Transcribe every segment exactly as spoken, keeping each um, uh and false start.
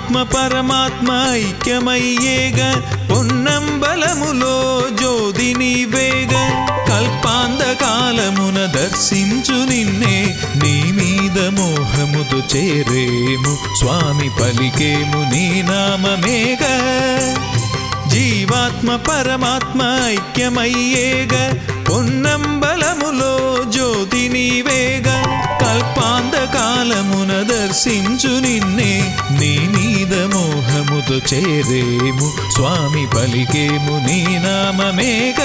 జీవాత్మ పరమాత్మ ఐక్యమయ్యేగ పొన్నంబలములో జ్యోతి నీవేగ కల్పాంత కాలమున దర్శించు నిన్నే నీ మీద మోహముతో చేరేము స్వామి పలికేము నీ నామమేగ జీవాత్మ పరమాత్మ ఐక్యమయ్యేగ పొన్నంబలములో జ్యోతి నీవేగ కల్పాంత కాలమున దర్శించు నిన్నే నీ మీద మోహముతో చేరేము స్వామి పలికేము నీ నామమేగ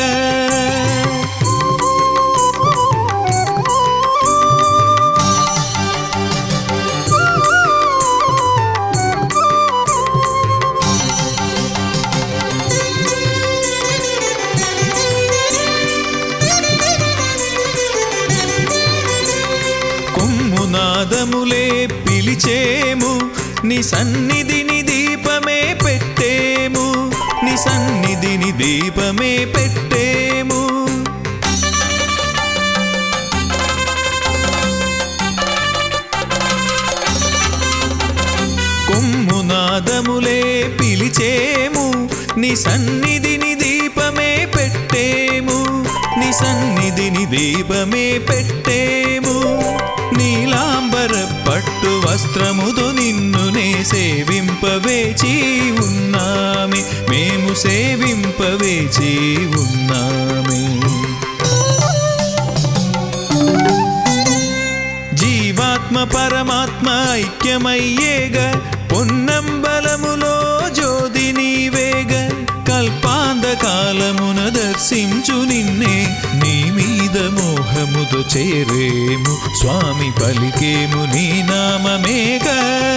నాదములే పిలిచేము నీ సన్నిధిని దీపమే పెట్టేము నీ సన్నిధిని దీపమే పెట్టేము కొమ్ము నాదములే పిలిచేము నీ సన్నిధిని దీపమే పెట్టేము నీ సన్నిధిని దీపమే పెట్టేము నీలాంబర పట్టు వస్త్రముతో నిన్నునే సేవింపవేచి ఉన్నామే మేము సేవింపవేచి ఉన్నామే జీవాత్మ పరమాత్మ ఐక్యమయ్యేగ పొన్నంబలములో జ్యోతి నీవేగ కల్పాంత కాలమున దర్శించు నిన్నే నీ మీద మోహముతో చేరేము స్వామి పలికేము నీ నామమేగ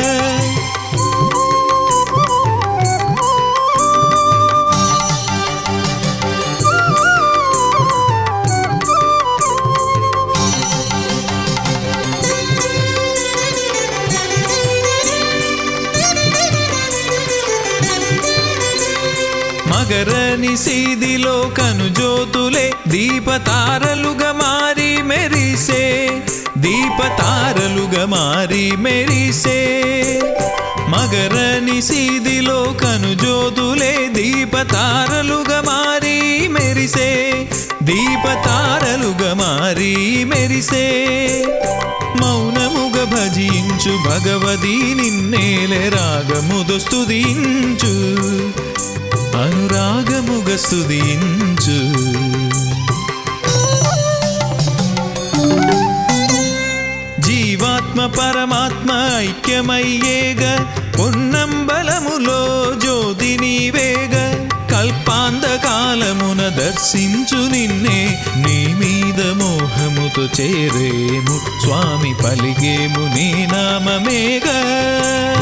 మగర నిశీదిలో కనుజ్యోతులే దీపతారలుగా మారి మెరిసే దీపతారలుగా మారి మెరిసే మగర నిశీదిలో కనుజ్యోతులే దీపతారలుగా మారి మెరిసే దీపతారలుగా మారి మెరిసే మౌనముగ భజించు భగవదీ నిన్నేలే రాగముతో స్తుతించు అనురాగముగ స్తుతించు జీవాత్మ పరమాత్మ ఐక్యమయ్యేగ పొన్నంబలములో జ్యోతి నీవేగ కల్పాంత కాలమున దర్శించు నిన్నే నీ మీద మోహముతో చేరేము స్వామి పలికేము నీ నామమేగ